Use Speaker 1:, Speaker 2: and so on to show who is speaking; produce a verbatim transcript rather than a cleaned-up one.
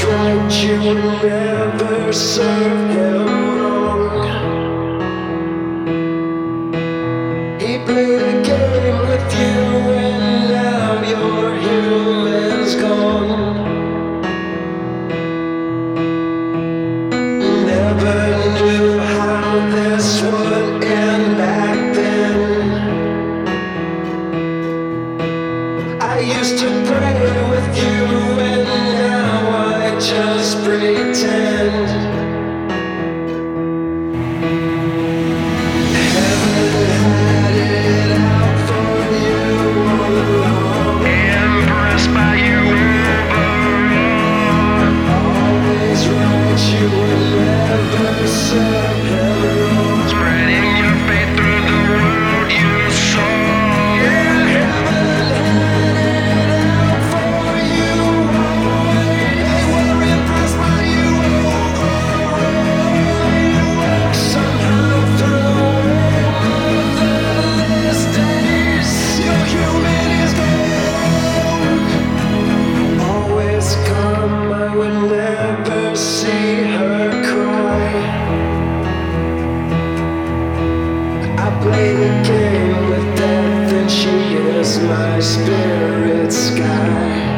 Speaker 1: right, you would never serve him wrong. He played a game with you and now your human's gone. Never knew how this would end back then. I used to pray with you and now I just pretend. Heaven had it out for you all along. Impressed by you overall. Always right, you would never serve him wrong. Spreading your faith through the world you saw. Yeah, heaven had it out for you always. They were impressed by you overall. Somehow through all of these days, your human is gone. Always calm, I would never see her cry. I play the game with death and she is my spirit sky.